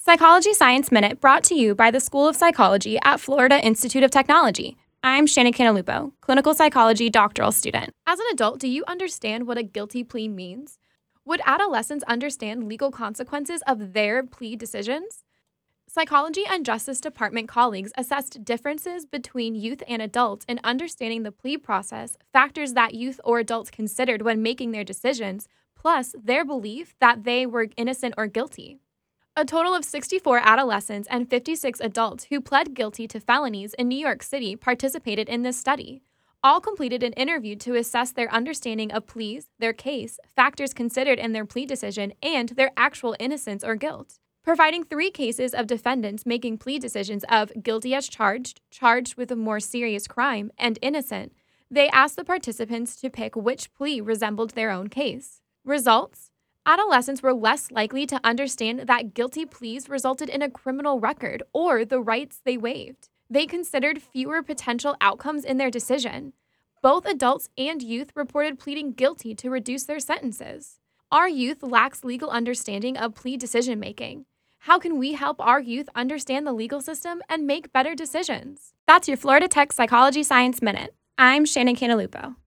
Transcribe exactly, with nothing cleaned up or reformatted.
Psychology Science Minute brought to you by the School of Psychology at Florida Institute of Technology. I'm Shannon Cantalupo, clinical psychology doctoral student. As an adult, do you understand what a guilty plea means? Would adolescents understand legal consequences of their plea decisions? Psychology and Justice Department colleagues assessed differences between youth and adults in understanding the plea process, factors that youth or adults considered when making their decisions, plus their belief that they were innocent or guilty. A total of sixty-four adolescents and fifty-six adults who pled guilty to felonies in New York City participated in this study. All completed an interview to assess their understanding of pleas, their case, factors considered in their plea decision, and their actual innocence or guilt. Providing three cases of defendants making plea decisions of guilty as charged, charged with a more serious crime, and innocent, they asked the participants to pick which plea resembled their own case. Results: adolescents were less likely to understand that guilty pleas resulted in a criminal record or the rights they waived. They considered fewer potential outcomes in their decision. Both adults and youth reported pleading guilty to reduce their sentences. Our youth lacks legal understanding of plea decision-making. How can we help our youth understand the legal system and make better decisions? That's your Florida Tech Psychology Science Minute. I'm Shannon Cantalupo.